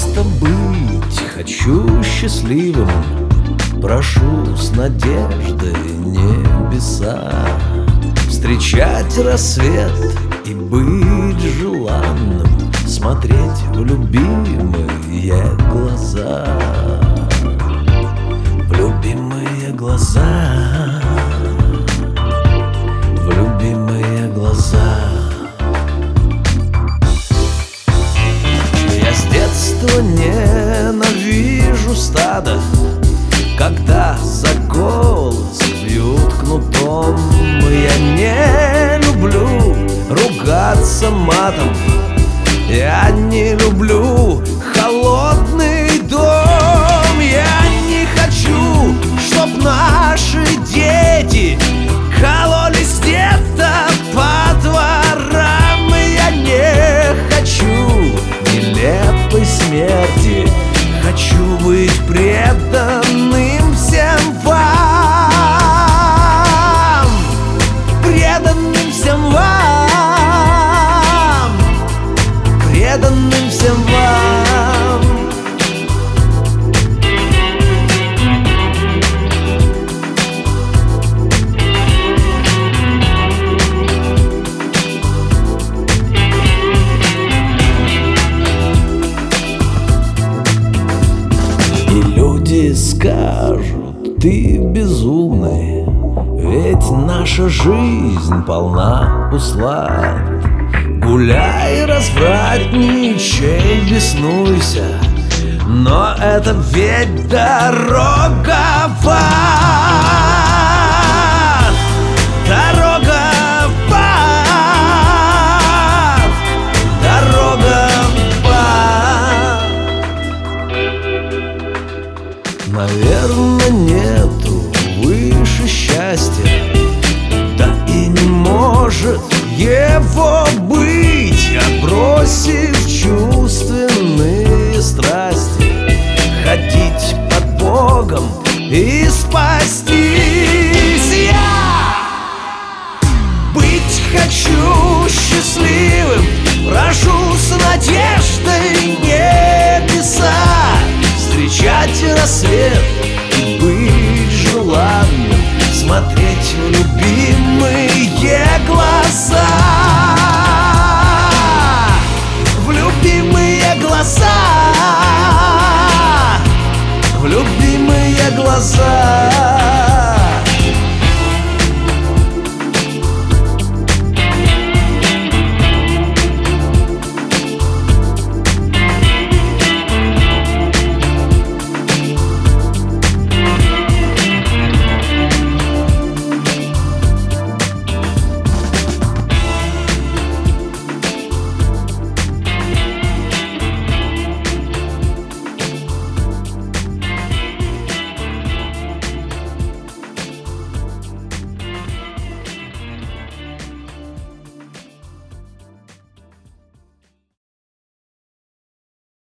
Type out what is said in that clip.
просто быть, хочу счастливым, прошу с надеждой небеса, встречать рассвет и быть желанным, смотреть в любимые глаза, в любимые глаза, в любимые глаза. Я с детства ненавижу стадо, когда за голос бьют кнутом. Я не люблю ругаться матом, я не люблю холодный дом. Я не хочу, чтоб наши дети кололись где-то по дворам. Я не хочу нелепой смерти, хочу быть преданным всем вам, преданным всем вам, преданным всем вам. И люди скажут: ты безумный, ведь наша жизнь полна услад. Гуляй, развратничай, беснуйся, но это ведь дорога в ад, дорога в ад, дорога в ад. Наверное, нету выше счастья, да и не может его быть, отбросив чувственные страсти, ходить под Богом и спастись. Я быть хочу счастливым, прошу с надеждой небеса, встречать рассвет и быть желанным, смотреть в любимые глаза, в любимые глаза, в любимые глаза.